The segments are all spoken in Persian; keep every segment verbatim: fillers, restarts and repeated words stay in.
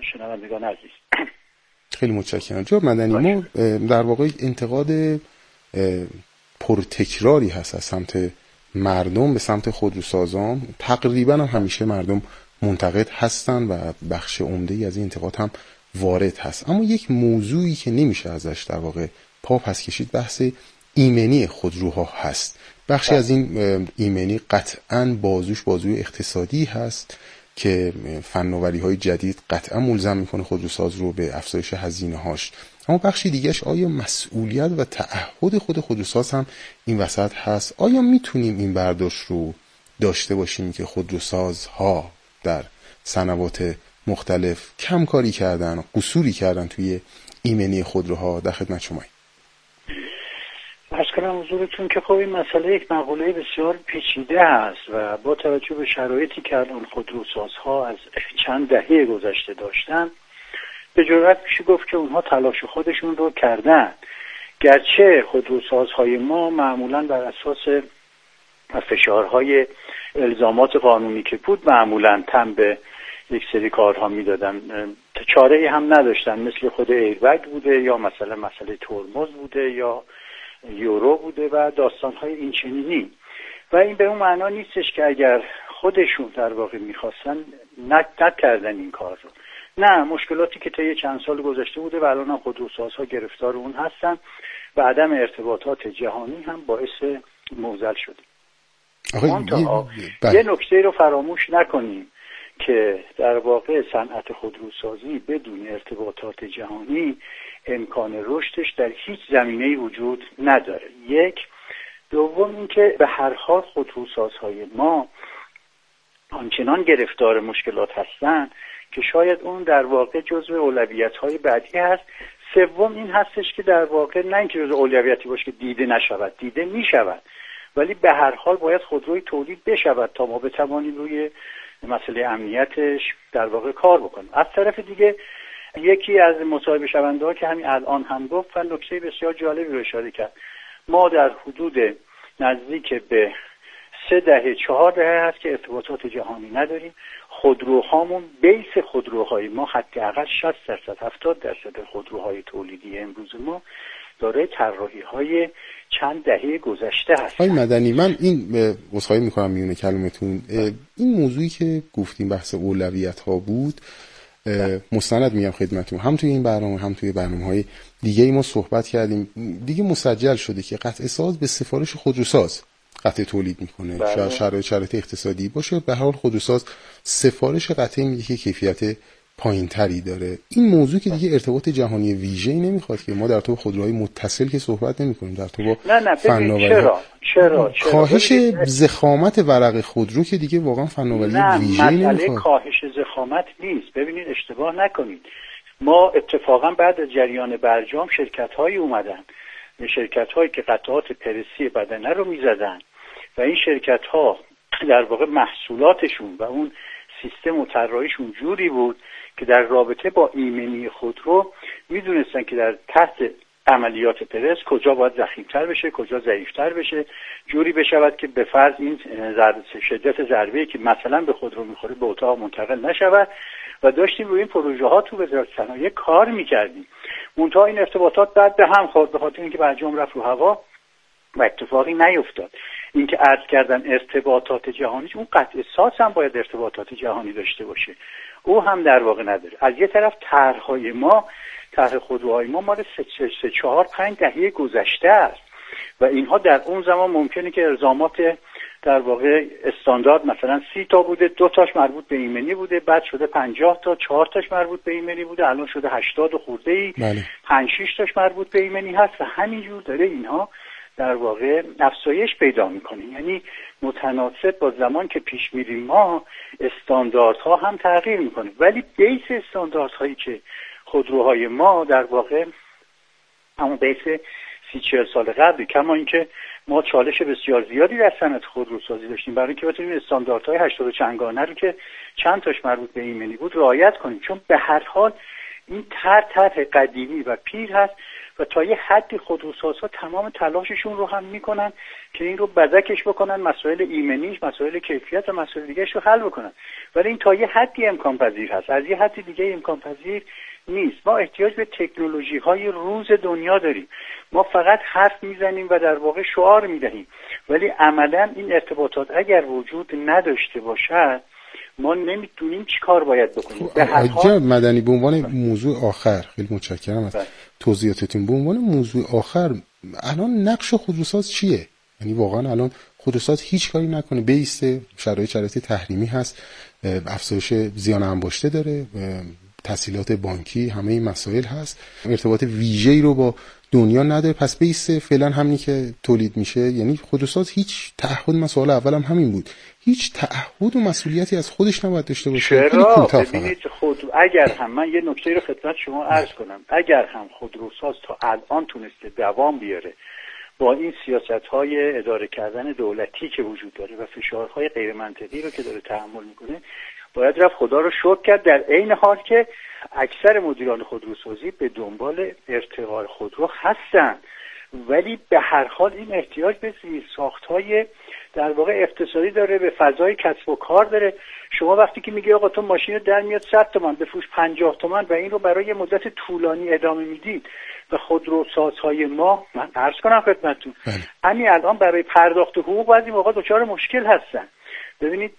شنوندگان عزیز. خیلی متشکرم. جناب مدنی، ما در واقع انتقاد پرتکراری هست از سمت مردم به سمت خودروسازان. تقریبا هم همیشه مردم منتقد هستن و بخش عمده‌ای از این انتقاد هم وارد هست. اما یک موضوعی که نمیشه ازش در واقع پا پس کشید بحث ایمنی خودروها هست. بخشی از این ایمنی قطعاً بازوش بازوی اقتصادی هست که فناوری‌های جدید قطعاً ملزم میکنه خودروساز رو به افزایش هزینه‌هاش. اما بخشی دیگهش آیا مسئولیت و تعهد خود خودروساز هم این وسط هست؟ آیا میتونیم این برداشت رو داشته باشیم که خودروسازها در سنوات مختلف کم کاری کردن، قصوری کردن توی ایمنی خودروها؟ در خدمت شماییم. عرض کنم حضورتون که خب این مسئله یک مقوله بسیار پیچیده است و با توجه به شرایطی که الان خودروسازها از چند دهه گذشته داشتن، به جرئت میشه گفت که اونها تلاش خودشون رو کردن. گرچه خودروسازهای ما معمولاً بر اساس فشارهای الزامات قانونی که بود معمولاً تن به یک سری کارها میدادن، چاره‌ای هم نداشتن، مثل خود ایربگ بوده یا مثلا مسئله ترمز بوده یا یورو بوده و داستانهای این چنینی. و این به اون معنا نیستش که اگر خودشون در واقع میخواستن نکردن این کار رو. نه، مشکلاتی که طی چند سال گذشته بوده و الان هم خودروسازها گرفتار اون هستن و عدم ارتباطات جهانی هم باعث معضل شده. یه, یه نکته رو فراموش نکنیم که در واقع صنعت خودروسازی بدون ارتباطات جهانی امکان رشدش در هیچ زمینه‌ای وجود نداره. یک. دوم اینکه به هر حال خودروسازهای ما آنچنان گرفتار مشکلات هستن که شاید اون در واقع جزو اولویت‌های بعدی هست. سوم این هستش که در واقع نه اینکه جزو اولویتی باشه که دیده نشود، دیده میشود، ولی به هر حال باید خودروی تولید بشود تا ما بتوانیم روی مسئله امنیتش در واقع کار بکنیم. از طرف دیگه یکی از مصاحبه شونده‌ها که همین الان هم گفت و نکته بسیار جالبی رو اشاره کرد، ما در حدود نزدیک به سه دهه چهار دهه هست که ارتباطات جهانی نداریم. خودروهامون، بیس خودروهای ما حداقل شصت درصد هفتاد درصد خودروهای تولیدی امروز ما دارای طراحی‌های چند دهه گذشته هست. آقای مدنی، من این عذرخواهی میکنم میونه کلمتون، این موضوعی که گفتیم بحث اولویت‌ها بود، مستند میگم خدمتتون، هم توی این برنامه هم توی برنامه‌های دیگه ای ما صحبت کردیم، دیگه مسجل شده که قطع ساز به سفارش خودروساز قطع تولید میکنه. شاید شرایط شرایط اقتصادی باشه، به هر حال خودروساز سفارش قطعی میگه که کیفیت پایین تری داره. این موضوع که دیگه ارتباط جهانی ویژه‌ای نمیخواد که ما در تو خودروهای متصل که صحبت نمی‌کنیم، در تو با نه نه فناوری چرا چرا کاهش ضخامت ورق خودرو که دیگه واقعا فناوری ویژه‌ای نمیخواد. مسئله کاهش ضخامت نیست. ببینید اشتباه نکنید، ما اتفاقا بعد از جریان برجام شرکت‌هایی اومدن، شرکت‌هایی که قطعات پرسی بدنه رو می‌زدن و این شرکت‌ها در واقع محصولاتشون و اون سیستم و طراحیشون جوری بود که در رابطه با ایمنی خودرو میدونستن که در تحت عملیات پرس کجا باید ضخیم‌تر بشه، کجا ضعیف‌تر بشه، جوری بشود که به فرض این شدت ضربه‌ای که مثلا به خودرو میخوره به اتاق منتقل نشود و داشتیم روی این پروژه ها تو وزارت صنایع کار میکردیم. منتها این ارتباطات بعد به هم خورد به خاطر اینکه برجام رفت رو هوا و اتفاقی نیفتاد. اینکه عرض کردن ارتباطات جهانی، اون قطع ساز هم باید ارتباطات جهانی داشته باشه، او هم در واقع نداره. از یه طرف طرح‌های ما، طرح خودروهای ما مال سه سه چهار پنج دهه گذشته است و اینها در اون زمان ممکنه که الزامات در واقع استاندارد مثلا سی تا بوده، دو تاش مربوط به ایمنی بوده، بعد شده پنجاه تا، چهار تاش مربوط به ایمنی بوده، الان شده هشتاد و خورده ای، پنج شش تاش مربوط به ایمنی هست و همینجور داره اینها در واقع افزایش پیدا میکنه. یعنی متناسب با زمان که پیش میریم ما استانداردها هم تغییر میکنه، ولی بیس استانداردهایی که خودروهای ما در واقع همون بیس سی چهل سال قبل، کما اینکه ما چالش بسیار زیادی در صنعت خودروسازی داشتیم برای اینکه بتونیم استانداردهای هشتاد و چندگانه رو که چند تاش مربوط به ایمنی بود رعایت کنیم، چون به هر حال این طرح طرح قدیمی و پیر هست و تا یه حدی خودروسازها تمام تلاششون رو هم میکنن که این رو بزکش بکنن، مسائل ایمنیش، مسائل کیفیت و مسائل دیگهش رو حل بکنن، ولی این تا یه حدی امکان پذیر هست، از یه حدی دیگه امکان پذیر نیست. ما احتیاج به تکنولوژی های روز دنیا داریم. ما فقط حرف میزنیم و در واقع شعار میدهیم، ولی عملا این ارتباطات اگر وجود نداشته باشد ما نمیدونیم چی کار باید بکنیم. به هر حال مدنی به عنوان موضوع آخر، خیلی متشکرم از توضیحاتتون. به عنوان موضوع آخر الان نقش خودروساز چیه؟ یعنی واقعا الان خودروساز هیچ کاری نکنه بیسته، شرایط شرایط تحریمی هست، افزایش زیان انباشته داره، تسهیلات بانکی، همه این مسائل هست، ارتباط ویژه‌ای رو با دنیا نداره، پس بیسته فعلا همینی که تولید میشه. یعنی خودروساز هیچ تعهد، من سوال اولم همین بود، هیچ تعهد و مسئولیتی از خودش نباید داشته باشه. چرا؟ ببینید خود اگر هم من یه نکته رو خدمت شما عرض کنم، اگر هم خودروساز تا الان تونسته دوام بیاره با این سیاست‌های اداره کردن دولتی که وجود داره و فشارهای غیر منطقی رو که داره تحمل میکنه، باید رفت خدا رو شکر کرد، در عین حال که اکثر مدیران خودروسازی به دنبال ارتقاء خودرو هستن، ولی به هر حال این احتیاج به زیرساخت‌های در واقع اقتصادی داره، به فضای کسب و کار داره. شما وقتی که میگی آقا تو ماشین در میاد صد تومان بفروش پنجاه تومان و این رو برای مدت طولانی ادامه میدید و خودروسازهای ما، من عرض کنم خدمتتون همین الان برای پرداخت حقوق بعضی موقع دچار مشکل هستن. ببینید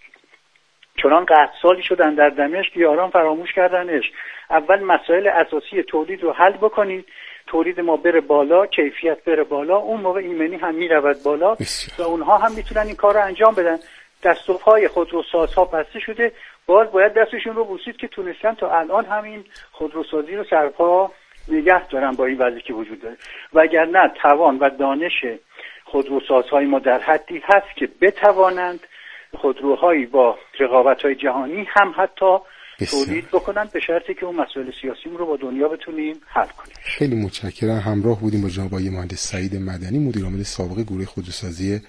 چنان قحط سالی شدن در دمشق که یاران فراموش کردنش. اول مسائل اساسی تولید رو حل بکنید، تولید ما بره بالا، کیفیت بره بالا، اون موقع ایمنی هم میرود بالا و اونها هم میتونن این کار رو انجام بدن. دست و پای خودروسازها بسته شده، باز باید دستشون رو بوسید که تونستن تا الان همین خودروسازی رو سرپا نگه دارن با این وضعی که وجود داره. وگرنه توان و دانش خودروسازهای ما در حدی هست که بتوانند خودروهایی با رقابت‌های جهانی هم حتی تولید بکنن، به شرطی که اون مسائل سیاسی رو با دنیا بتونیم حل کنیم. خیلی متشکرم. همراه بودیم با جناب آقای مهندس سعید مدنی، مدیر عامل سابق گروه خودروسازی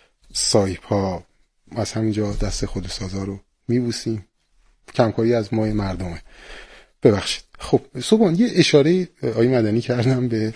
سایپا. از همینجا دست خودروسازا رو میبوسیم، کمکاری از ما مردمه. ببخشید. خب صبحان یه اشاره آقای مدنی کردم به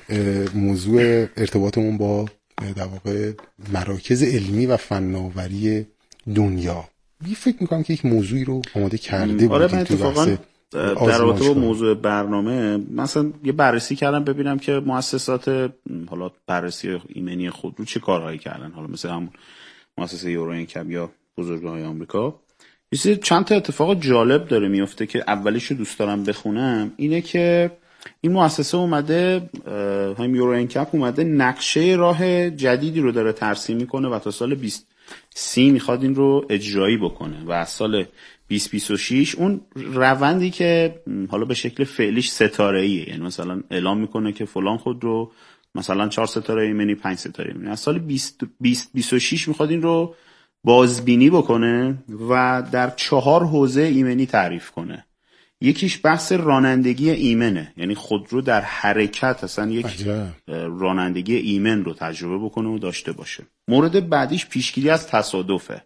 موضوع ارتباطمون با در واقع مراکز علمی و فناوری دنیا. بی فکر میکنم که یک موضوعی رو آماده کرده بودید. آره من اتفاقا در رابطه با موضوع برنامه مثلا یه بررسی کردم ببینم که مؤسسات حالا بررسی ایمنی خودرو چه کارهایی کردن، حالا مثل همون مؤسسه یورو انکپ یا بزرگراهای آمریکا. یه چند تا اتفاق جالب داره میفته که اولیشو دوست دارم بخونم. اینه که این مؤسسه اومده، هم یورو انکپ اومده نقشه راه جدیدی رو داره ترسیم میکنه و تا سال بیست سی میخواد این رو اجرایی بکنه و از سال بیست بیست و شش اون روندی که حالا به شکل فعلیش ستاره‌ایه، یعنی مثلا اعلام میکنه که فلان خود رو مثلا چهار ستاره ایمنی، پنج ستاره ایمنی، از سال بیست بیست و شش میخواد این رو بازبینی بکنه و در چهار حوزه ایمنی تعریف کنه. یکیش بحث رانندگی ایمنه، یعنی خودرو در حرکت اصلا یک عجب. رانندگی ایمن رو تجربه بکنه و داشته باشه. مورد بعدیش پیشگیری از تصادفه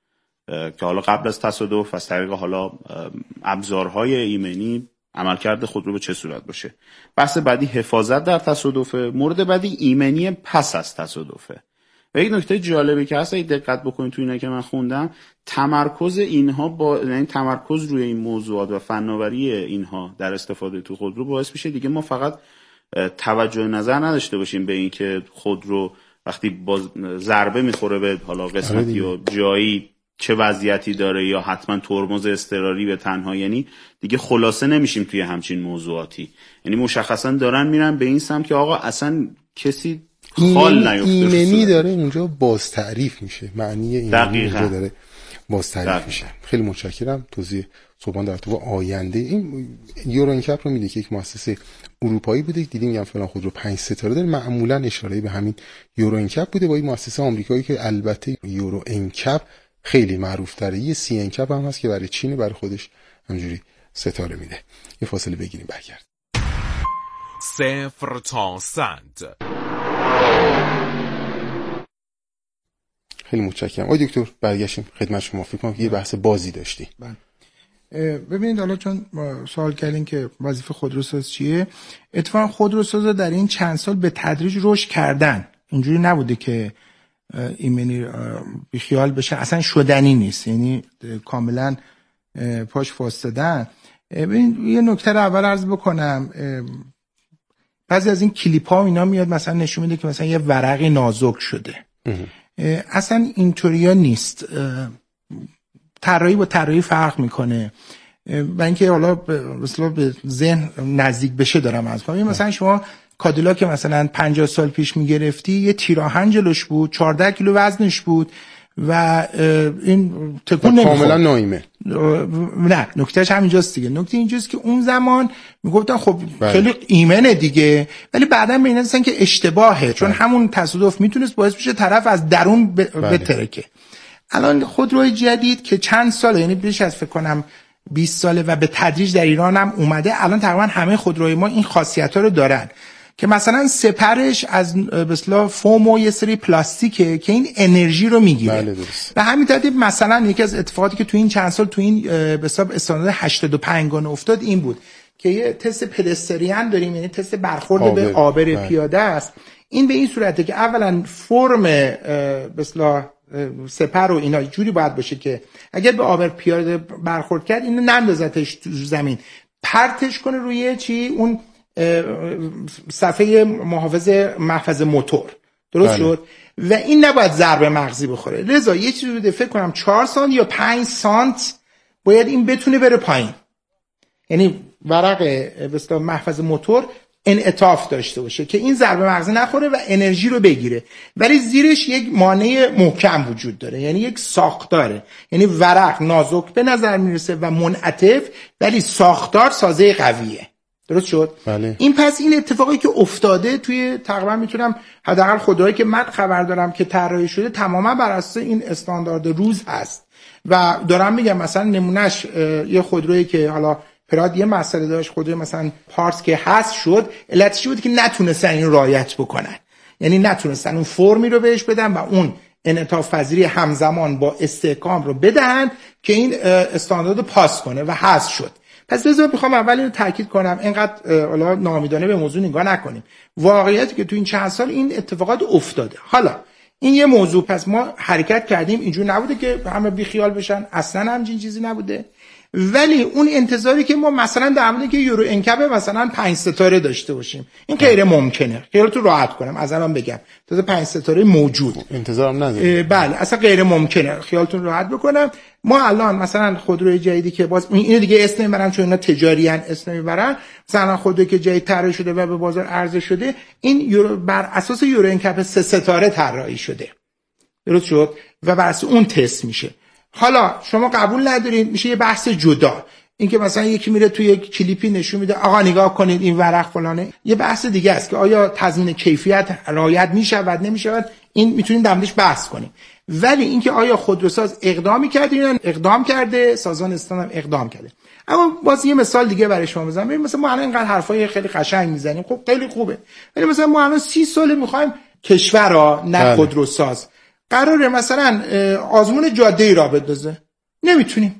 که حالا قبل از تصادف از طریق حالا ابزارهای ایمنی عملکرد خودرو به چه صورت باشه. بحث بعدی حفاظت در تصادفه. مورد بعدی ایمنی پس از تصادفه. و یک نکته جالبی که هست، اگه دقت بکنید تو اینا که من خوندم، تمرکز اینها با یعنی تمرکز روی این موضوعات و فناوری اینها در استفاده تو خودرو باعث میشه دیگه ما فقط توجه نظر نداشته باشیم به این که خودرو وقتی با ضربه میخوره به حالا قسمتی یا جایی چه وضعیتی داره یا حتما ترمز اضطراری به تنها، یعنی دیگه خلاصه نمیشیم توی همچین موضوعاتی. یعنی مشخصا دارن میرن به این سمت که آقا اصلا کسی خال نیفته. ایمنی داره اونجا باز تعریف میشه، معنی ایمنی اونجا داره باز تعریف میشه. خیلی متشکرم. توضیح صبحان در تو آینده این یورو انکپ رو میده که یک مؤسسه اروپایی بوده، دیدیم میگم فلان خودرو پنج ستاره داره، معمولا اشاره به همین یورو انکپ بوده. با این مؤسسه آمریکایی که البته یورو انکپ خیلی معروف تره، یه سی انکپ هم هست که برای چین برای خودش همجوری ستاره میده. یه فاصله بگیریم برگرد. صفر تا صد. خیلی متشکرم. آقای دکتر برگشتیم خدمت شما. فکر کنم که یه بحث بازی داشتی. بله. ببینید حالا چون سوال کردین که وظیفه خودروساز چیه، اتفاقا خودروسازا در این چند سال به تدریج رشد کردن، اینجوری نبوده که ایمنی بیخیال بشه، اصلا شدنی نیست، یعنی کاملا پاش فاستادن. ببین یه نکته رو اول عرض بکنم، بعضی از این کلیپ ها اینا میاد مثلا نشون میده که مثلا یه ورقی نازک شده، اصلا اینطوریا نیست. طراحی با طراحی فرق میکنه و اینکه حالا مثلا به ذهن نزدیک بشه دارم از کنم. مثلا شما کادیلاک مثلا پنجاه سال پیش میگرفتی، یه تیراهن جلوش بود، چهارده کیلو وزنش بود و این تکون نمیخورد، کاملا ناایمه. نه نکتهش همینجاست دیگه. نکته اینجاست که اون زمان میگفتن خب بله. خیلی ایمنه دیگه، ولی بعدا میبینن مثلا که اشتباهه، چون بله. همون تصادف میتونست باعث بشه طرف از درون ب... بله. بترکه. الان خودروی جدید که چند ساله، یعنی بیش از فکر کنم بیست ساله و به تدریج در ایران هم اومده، الان تقریبا همه خودروی ما این خاصیت‌ها رو دارن که مثلا سپرش از مثلا فوم و یه سری پلاستیکه که این انرژی رو میگیره. بله و همین ترتیب مثلا یکی از اتفاقاتی که تو این چند سال تو این به حساب استاندارد هشتاد و پنج افتاد این بود که یه تست پدستریان داریم، یعنی تست برخورد آبر. به آبر بله. پیاده است. این به این صورته که اولا فرم مثلا سپر و اینا جوری باید باشه که اگر به آبر پیاده برخورد کرد اینو نندازتش تو زمین، پرتش کنه روی چی، اون صفحه محافظ محفظ موتور، درست بله. شد. و این نباید ضربه مغزی بخوره، لذا یه چیزی رو فکر کنم چهار سانت یا پنج سانت باید این بتونه بره پایین، یعنی ورق به اصطلاح محفظ موتور انعطاف داشته باشه که این ضربه مغزی نخوره و انرژی رو بگیره، ولی زیرش یک مانع محکم وجود داره، یعنی یک ساختاره، یعنی ورق نازک به نظر میرسه و منعطف ولی ساختار سازه قویه، درست شد؟ بله. این پس این اتفاقی که افتاده توی تقریبا میتونم حداقل خودرویی که من خبر دارم که طراحی شده تماما بر اساس این استاندارد روز هست و دارم میگم مثلا نمونهش یه خودرویی که حالا پراد یه مسئله داشت، خودروی مثلا پارس که هست شد، علتش بود که نتونستن این رعایت بکنن، یعنی نتونستن اون فرمی رو بهش بدن و اون انعطاف پذیری همزمان با استحکام رو بدهند که این استاندارد پاس کنه و هست شد. پس لذا میخوام اول اینو تاکید کنم، اینقدر حالا ناامیدانه به موضوع نگاه نکنیم، واقعیتی که تو این چند سال این اتفاقات افتاده. حالا این یه موضوع، پس ما حرکت کردیم، اینجور نبوده که همه بیخیال بشن، اصلا همچین چیزی نبوده، ولی اون انتظاری که ما مثلا در مورد که یورو انکپ مثلا پنج ستاره داشته باشیم این غیر ممکنه، خیالتون راحت کنم از الان بگم، تازه پنج ستاره موجود انتظارم نداریم، بله اصلا غیر ممکنه، خیالتون راحت بکنم. ما الان مثلا خودروی جدیدی که باز اینو دیگه اسم نمیبرم چون اینا تجاری ان، اسم نمیبرن، مثلا خودرویی که جدید طراحی شده و به بازار عرضه شده این یورو بر اساس یورو انکپ سه ستاره طراحی شده، درست شد، و بر اساس اون تست میشه. حالا شما قبول ندارید، میشه یه بحث جدا، اینکه مثلا یکی میره توی یک کلیپی نشون میده آقا نگاه کنید این ورق فلانه، یه بحث دیگه است که آیا تضمین کیفیت رعایت میشود نمیشود، این میتونیم در موردش بحث کنیم. ولی اینکه آیا خودروساز اقدامی کرده یا اقدام کرده، سازمان استان هم اقدام کرده. اما باز یه مثال دیگه برای شما بزنم، ببین مثلا ما الان اینقدر حرفای خیلی قشنگ میزنیم، خب خیلی خوبه، ولی مثلا ما الان سی سال میخوایم کشور را نه خودروساز قراره مثلا آزمون جاده ای را بندازه، نمیتونیم.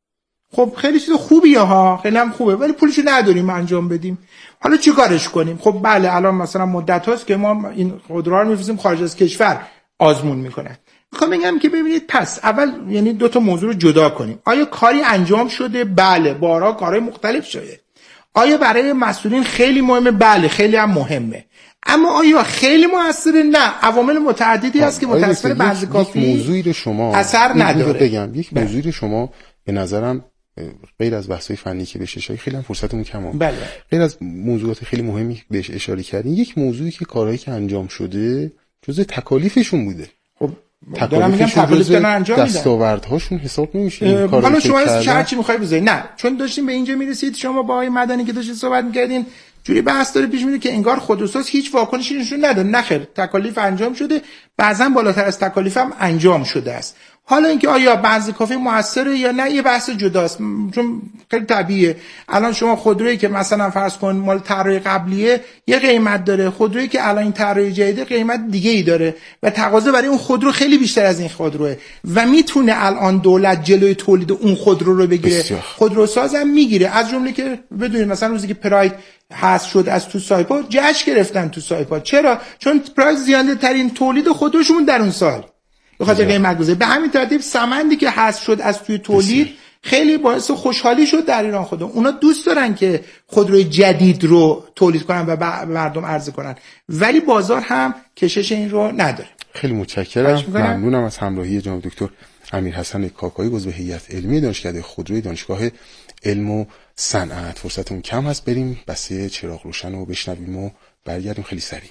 خب خیلی چیز خوبیه ها، خیلی هم خوبه، ولی پولشو نداریم انجام بدیم. حالا چی کارش کنیم؟ خب بله الان مثلا مدت هاست که ما این خودروها رو میفرستیم خارج از کشور آزمون میکنن. میخوام بگم که ببینید پس اول یعنی دو تا موضوع رو جدا کنیم. آیا کاری انجام شده؟ بله، بارها کارهای مختلف شده. آیا برای مسئولین خیلی مهمه؟ بله خیلی هم مهمه. اما آیا خیلی موثره؟ نه، عوامل متعددی هست که متأسفانه بعضی کافی یک موضوعی رو شما اثر نداره. بگم یک موضوعی رو شما به نظرم غیر از بحث‌های فنی که بهش اشاره، خیلی هم فرصتمون کمه، بله، غیر از موضوعات خیلی مهمی بهش اشاره کردین، یک موضوعی که کارهایی که انجام شده جزء تکالیفشون بوده. خب دارم میگم تکالیف دارن انجام میدن، دستاوردهاشون حساب نمیشه. حالا شما هر چی میخوای بزنید، نه چون داشتیم به اینجا میرسید شما با آقای مدنی که داشتید صحبت میکردین جوری بحث داره پیش میره که انگار خودروساز هیچ واکنشی نشون نداره. نخیر، تکالیف انجام شده، بعضا بالاتر از تکالیف هم انجام شده است. حالا اینکه آیا بنز کافی موثره یا نه یه بحث جداست، چون خیلی طبیعیه. الان شما خودرویی که مثلا فرض کن مال طراحی قبلیه یه قیمت داره، خودرویی که الان این طراحی جدید قیمت دیگه ای داره و تقاضا برای اون خودرو خیلی بیشتر از این خودروه و میتونه الان دولت جلوی تولید اون خودرو رو بگیره. خودروسازم میگیره، از جمله که بدونید مثلا روزی که پراید حذف شد از تو سایپا جشن گرفتن تو سایپا. چرا؟ چون پراید زیاده ترین تولید خودروشون در اون سال به خاطر قیمت گذاری. به همین ترتیب سمندی که حذف شد از توی تولید بسیار. خیلی باعث خوشحالی شد در ایران. خودم اونا دوست دارن که خودروی جدید رو تولید کنن و به مردم عرضه کنن، ولی بازار هم کشش این رو نداره. خیلی متشکرم، ممنونم از همراهی جناب دکتر امیرحسن کاکایی، عضو هیئت علمی دانشکده خودروی دانشگاه علم و صنعت. فرصتمون کم هست، بریم بسته چراغ روشن رو بشنویم و برگردیم خیلی سریع.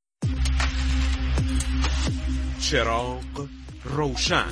چراغ روشن.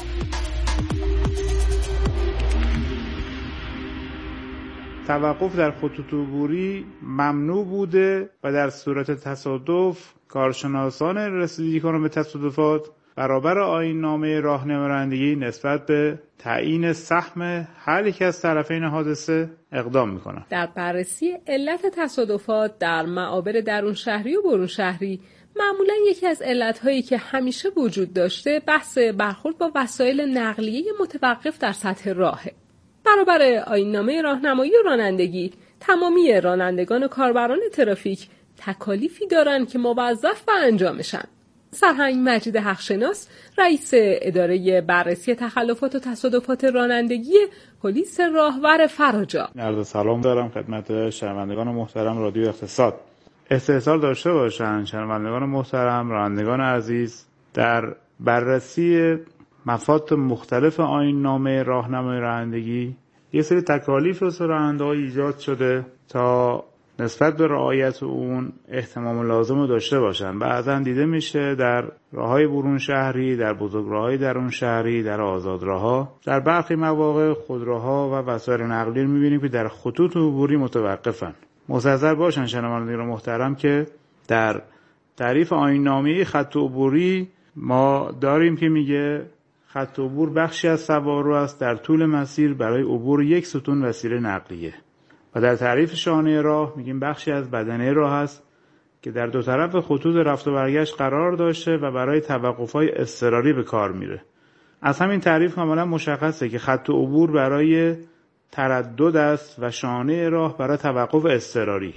توقف در خطوط عبوری ممنوع بوده و در صورت تصادف کارشناسان رسیدگی کننده به تصادفات برابر آیین‌نامه راهنمایی نسبت به تعیین سهم هر یک از طرفین حادثه اقدام می‌کنند. در بررسی علت تصادفات در معابر درون شهری و برون شهری معمولا یکی از علت‌هایی که همیشه وجود داشته بحث برخورد با وسایل نقلیه متوقف در سطح راهه. برابر آیین‌نامه راهنمایی و رانندگی، تمامی رانندگان و کاربران ترافیک تکالیفی دارند که موظف به انجامشن. سرهنگ مجید حقشناس، رئیس اداره بررسی تخلفات و تصادفات رانندگی پلیس راهور فراجا. عرض سلام دارم خدمت شنوندگان محترم رادیو اقتصاد. استحضار داشته باشند شنوندگان محترم، رانندگان عزیز، در بررسی مفاد مختلف آیین‌نامه راهنمای رانندگی یه سری تکالیف واسه راننده‌ها ایجاد شده تا نسبت به رعایت اون اهتمام لازم رو داشته باشن. بعضا دیده میشه در راههای برون شهری، در بزرگراههای درون شهری، در آزادراه‌ها، در برخی مواقع خودروها و وسایل نقلیه رو می‌بینیم که در خطوط عبوری متوقفن. مستحضر باشن شنوندگان محترم که در تعریف آیین‌نامه خط عبوری ما داریم که میگه خط عبور بخشی از سوارو است در طول مسیر برای عبور یک ستون وسیله نقلیه و در تعریف شانه راه میگیم بخشی از بدنه راه است که در دو طرف خطوط رفت و برگشت قرار داشته و برای توقف‌های اضطراری به کار میره. از همین تعریف کاملا مشخصه که خط عبور برای تردد است و شانه راه برای توقف اضطراری.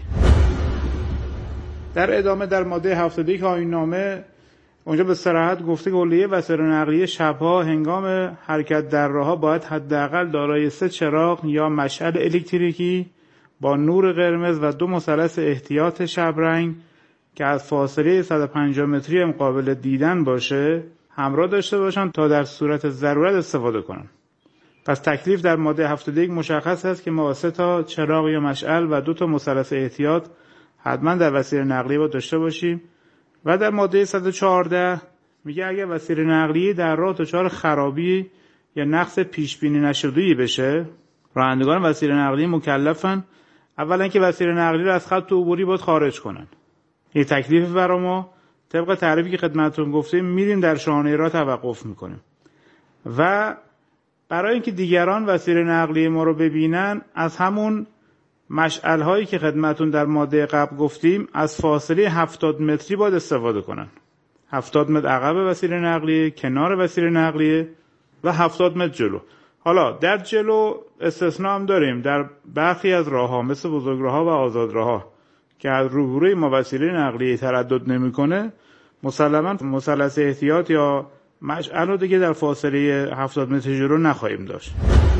در ادامه در ماده هفتاد و یک آیین‌نامه اونجا به صراحت گفته که حوله وسایل نقلیه شبها هنگام حرکت در راه‌ها باید حداقل دارای سه چراغ یا مشعل الکتریکی با نور قرمز و دو مثلث احتیاط شبرنگ که از فاصله صد و پنجاه متری هم قابل دیدن باشه همراه داشته باشن تا در صورت ضرورت استفاده کنن. پس تکلیف در ماده هفتاد و یک مشخص است که ما سه تا چراغ یا مشعل و دو تا مثلث احتیاط حتما در وسیله نقلیه باید داشته باشیم. و در ماده صد و چهارده میگه اگر وسیله نقلیه در راه دچار خرابی یا نقص پیش بینی نشده‌ای بشه، رانندگان وسیله نقلیه مکلفن اولا که وسیله نقلیه رو از خط عبوری باید خارج کنن. این تکلیف برای ما طبق تعریفی که خدمتتون گفتیم میریم در شانه راه توقف میکنیم و برای اینکه دیگران وسیله نقلیه ما رو ببینن از همون مشعل هایی که خدمتون در ماده قبل گفتیم از فاصله هفتاد متری باید استفاده کنن. هفتاد متر عقب وسیله نقلیه، کنار وسیله نقلیه و هفتاد متر جلو. حالا در جلو استثناء هم داریم در برخی از راه‌ها مثل بزرگراه‌ها و آزادراه‌ها که از روبروی ما وسیله نقلیه تردد نمی‌کنه، مسلماً مثلث احتیاط یا مشعل رو دیگه در فاصله هفتاد متر جلو نخواهیم داشت.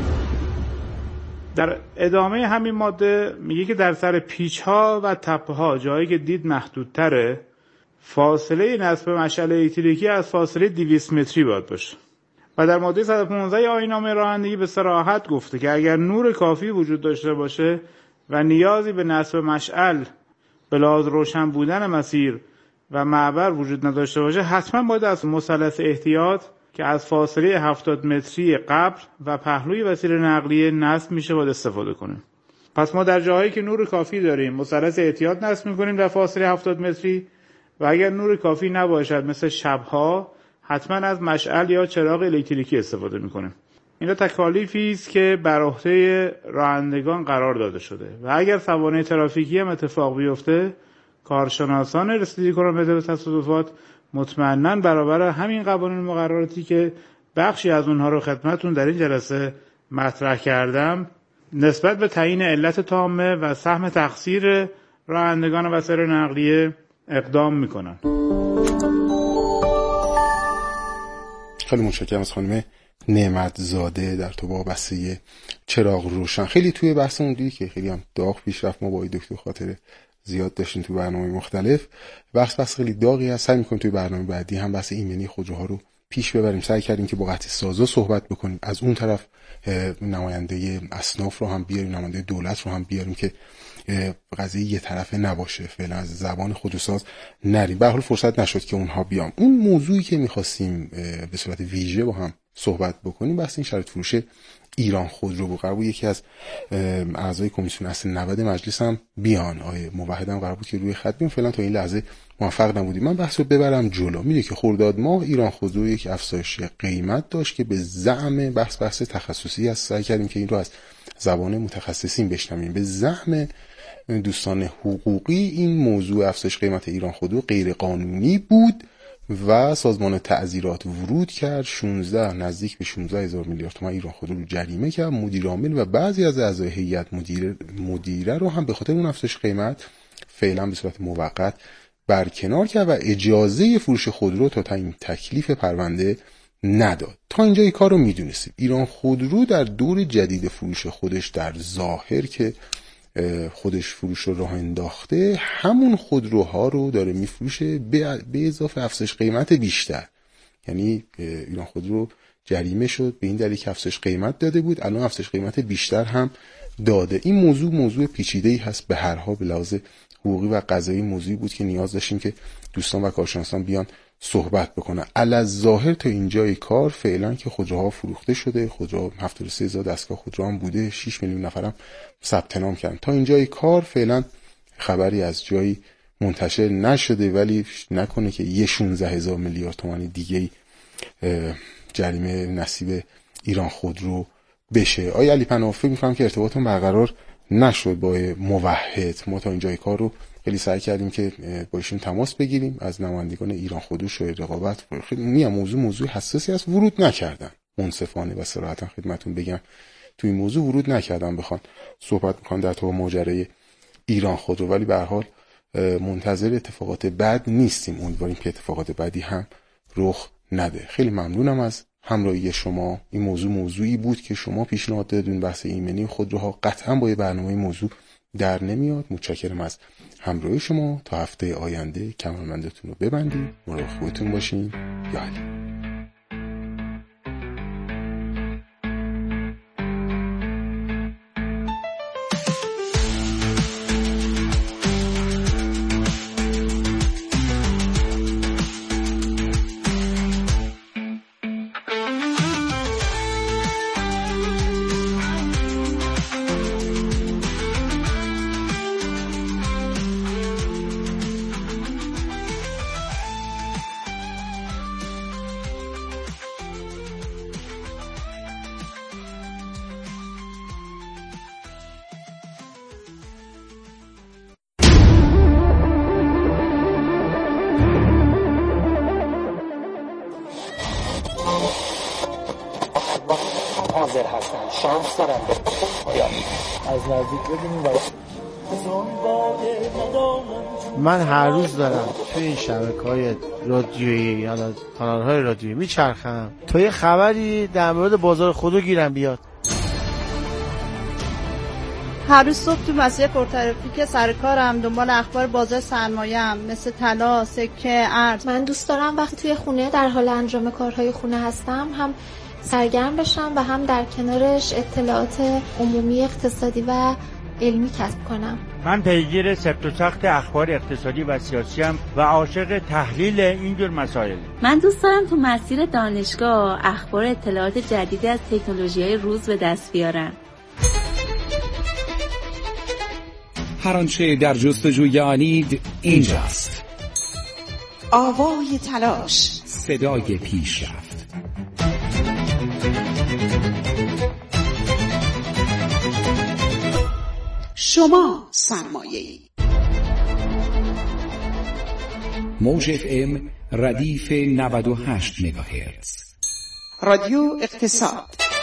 در ادامه همین ماده میگه که در سر پیچ‌ها و تپه‌ها جایی که دید محدودتره فاصله نصب مشعل الکتریکی از فاصله دویست متری باید باشه. و در ماده صد و پانزده آیین‌نامه رانندگی به صراحت گفته که اگر نور کافی وجود داشته باشه و نیازی به نصب مشعل به لحاظ روشن بودن مسیر و معبر وجود نداشته باشه حتما باید از مثلث احتیاط که از فاصله هفتاد متری قبل و پهلوی وسیله نقلیه نصب میشه باید استفاده کنیم. پس ما در جاهایی که نور کافی داریم مثلث احتیاط نصب میکنیم در فاصله هفتاد متری و اگر نور کافی نباشد مثل شبها حتما از مشعل یا چراغ الکتریکی استفاده میکنه. اینا تکالیفی است که بر عهده رانندگان قرار داده شده و اگر سوانح ترافیکی هم اتفاق بیفته، کارشناسان رسیدگی کننده به تصادفات مطمئناً برابر همین قوانین مقرراتی که بخشی از اونها رو خدمتتون در این جلسه مطرح کردم نسبت به تعیین علت تامه و سهم تقصیر رانندگان وسایل نقلیه اقدام میکنن. خیلی متشکرم از خانم نعمتزاده در تو وابسته چراغ روشن. خیلی توی بحثمون دیدی که خیلی هم داغ پیش رفت. ما با دکتر خاطر زیاد داشتیم تو برنامه مختلف. بحث بحث خیلی داغی هست. سعی می‌کنیم توی برنامه بعدی هم بحث ایمنی خودروها رو پیش ببریم. سعی کردیم که با قطع سازا صحبت بکنیم، از اون طرف نماینده اصناف رو هم بیاریم، نماینده دولت رو هم بیاریم که قضیه یه طرفه نباشه، فعلا از زبان خودروساز نریم. به هر حال فرصت نشد که اونها بیان. اون موضوعی که می‌خواستیم به صورت ویژه با هم صحبت بکنیم بحث این شرط فروش ایران خودرو بود. قرار بود یکی از اعضای کمیسیون اصل نود مجلس هم بیان، آیه موحد هم قرار بود که روی خط بیان. فعلا تا این لحظه موفق نبودیم. من بحث رو ببرم جلو. میگه که خرداد ماه ایران خودرو یک افزایش قیمت داشت که به زعم بحث بحث تخصصی است. سعی کردیم که این رو از زبان متخصصین بشنویم. به زعم دوستان حقوقی این موضوع افزایش قیمت ایران خودرو غیر قانونی بود و سازمان تعزیرات ورود کرد. شانزده نزدیک به شانزده هزار میلیارد تومان ایران خودرو رو جریمه کرد. مدیر عامل و بعضی از اعضای هیئت مدیره مدیره رو هم به خاطر اون افزایش قیمت فعلا به صورت موقت برکنار کرد و اجازه فروش خودرو تا تعیین تکلیف پرونده نداد. تا اینجای کار رو میدونستیم. ایران خودرو در دور جدید فروش خودش در ظاهر که خودش فروش رو راه انداخته همون خودروها رو داره میفروشه به اضافه افزایش قیمت بیشتر. یعنی ایران خودرو جریمه شد به این دلیل که افزایش قیمت داده بود، الان افزایش قیمت بیشتر هم داده. این موضوع موضوع پیچیده‌ای هست. به هر حال به لحاظ حقوقی و قضایی موضوعی بود که نیاز داشتیم که دوستان و کارشناسان بیان صحبت بکنن. الظاهر تا اینجای کار فعلا که خودروها فروخته شده، خودرو هفتاد و سه هزار دستگاه خودرو هم بوده، شش میلیون نفرم ثبت نام کردن. تا اینجای کار فعلا خبری از جایی منتشر نشده، ولی نکنه که یه شانزده هزار میلیارد تومان دیگه جریمه نصیب ایران خودرو بشه. آیا علی پناه فکر می‌کنم که ارتباطمون برقرار نشد با موحد. ما تا اینجای کار رو خیلی سعی کردیم که با ایشون تماس بگیریم، از نمایندگان ایران خودرو شورای رقابت. خیلی نیا موضوع موضوع حساسی است، ورود نکردن. منصفانه و صراحتا خدمتتون بگم تو این موضوع ورود نکردن بخوان صحبت بکنن در تو ماجرای ایران خودرو. ولی به هر حال منتظر اتفاقات بد نیستیم، امیدواریم که اتفاقات بدی هم رخ نده. خیلی ممنونم از همراهی شما. این موضوع موضوعی بود که شما پیشنهاد دادین. بحث ایمنی خودروها قطعا با برنامه موضوع در نمیاد. متشکرم از همراهی شما. تا هفته آینده کمربندتون رو ببندید، مراقب خودتون باشین. یا علی. حاضر هستن، شانس دارن از نزدیک ببینیم. من هر روز دارم توی این شبکه‌های رادیویی یا کانال‌های رادیویی میچرخم تا یه خبری در مورد بازار خودرو گیرم بیاد. هر روز صبح تو مسیر پرترافیک سر کارم دنبال اخبار بازار سرمایه‌ام مثل طلا، سکه، ارز. من دوست دارم وقتی توی خونه در حال انجام کارهای خونه هستم هم سرگرم بشم و هم در کنارش اطلاعات عمومی اقتصادی و علمی کسب کنم. من پیگیر سفت و سخت اخبار اقتصادی و سیاسی ام و عاشق تحلیل اینجور مسائل. من دوست دارم تو مسیر دانشگاه اخبار اطلاعات جدید از تکنولوژی‌های روز به دست بیارم. هر آنچه در جستجوی آنید اینجاست. آوای تلاش، صدای پیشرفت. شما سرمایه‌ای. موج اف ام ردیف نود و هشت مگاهرتز. رادیو اقتصاد.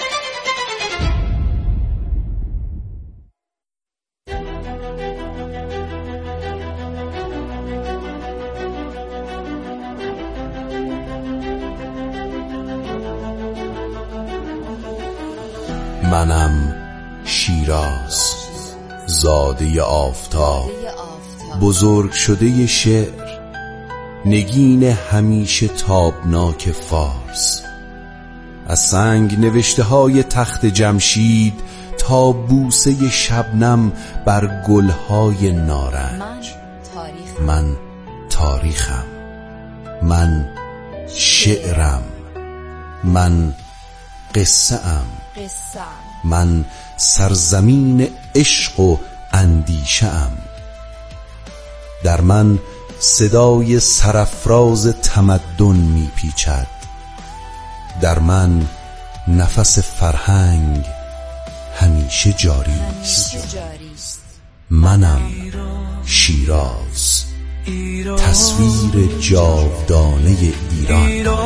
منم شیراز، زاده آفتاب، بزرگ شده شعر، نگین همیشه تابناک فارس. از سنگ نوشته های تخت جمشید تا بوسه شبنم بر گلهای نارنج. من تاریخم، من شعرم، من قصه ام، من سرزمین عشق و اندیشه ام. در من صدای سرافراز تمدن میپیچد، در من نفس فرهنگ همیشه جاری است. منم شیراز، تصویر جاودانه ایران.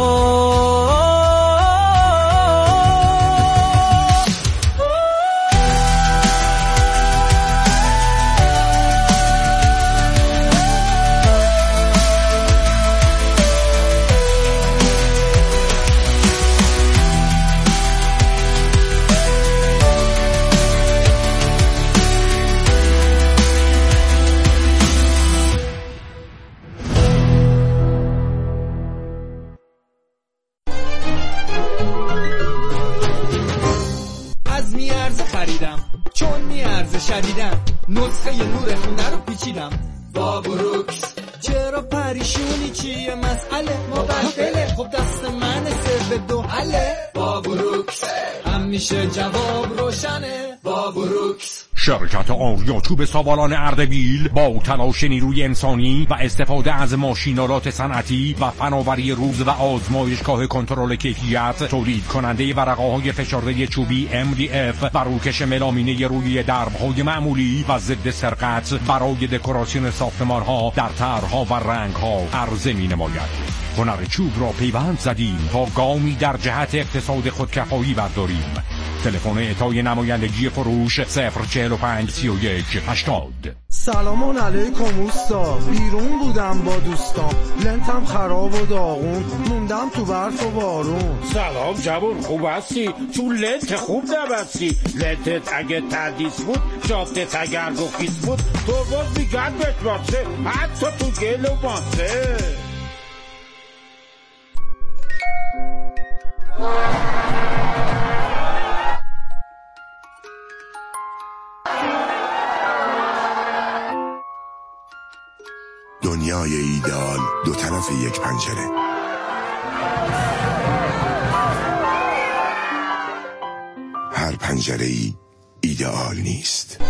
شدیدم نسخه نور خونه رو پیچیدم. بابروکس چرا پریشونی چیه مسئله مبدله؟ خب دست من سر به دو حله. بابروکس همیشه جواب روشنه. بابروکس. شرکت آریا چوب ساوالان اردبیل با تلاش نیروی انسانی و استفاده از ماشینالات صنعتی و فناوری روز و آزمایشگاه کنترل کیفیت تولید کننده ورقه‌های فشرده چوبی ام دی اف و روکش ملامینه روی درب‌های معمولی و ضد سرقت برای دکوراسیون ساختمان‌ها در طرح‌ها و رنگ‌ها عرضه می‌نماید. هنر چوب را پیوند زدیم تا گامی در جهت اقتصاد خودکفایی برداریم. تلفن اعطای نمایندگی فروش صفر چهل و پنج سی و یک هشتاد. سلام علیکم اوستا، بیرون بودم با دوستان، لنتم خراب و داغون، موندم تو برف و بارون. سلام جوون، خوب هستی؟ تو لنت خوب نبستی. لنتت اگه تردیس بود، جافتت اگر گفیس بود، تو باز میگن بهت باسه، حتی تو گل و باسه. دنیای ایدئال دو طرف یک پنجره. هر پنجره‌ای ایدئال نیست.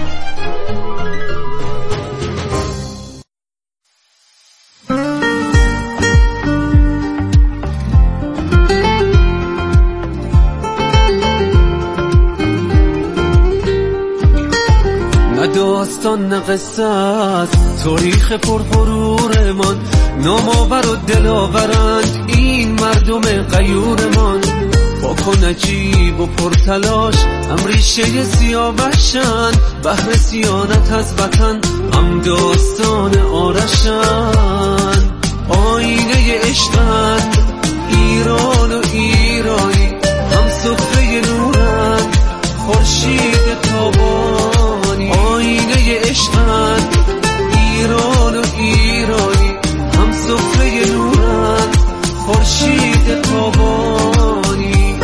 داستان نه قصه است، تاریخ پرغرورمان، نام‌آور و دلاورند این مردم غیورمان. پاک و نجیب و پرتلاش هم ریشه سیاوشن، بهر صیانت از وطن هم داستان آرشن. آینه عشقن ایران و ایرانی، هم سفره نورن خورشید تابانی. آینه عشقن ایران و ایرانی، هم سفره نورن خورشید تابانی.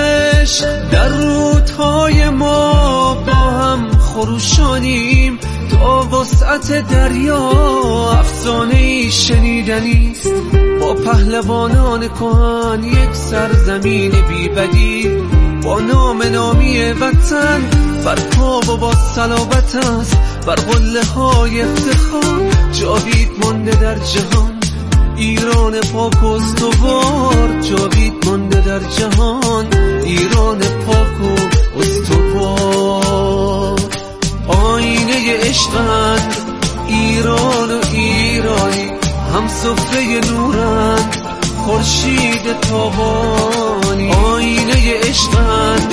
مهرش در رودهای ما با هم خروشانیم، تا وسعت دریا افسانه‌ای شنیدنیست. با پهلوانان کهن یک سرزمین بی‌بدی، با نام نامی وطن بر پا و با صلابت است، بر قله های افتخار جاوید مانده در جهان. ایران پاک و استوار جاوید مانده در جهان، ایران پاک و استوار. آینه عشقند ایران و ایرانی، هم سفره نورند خورشید تابانی. آینه عشقند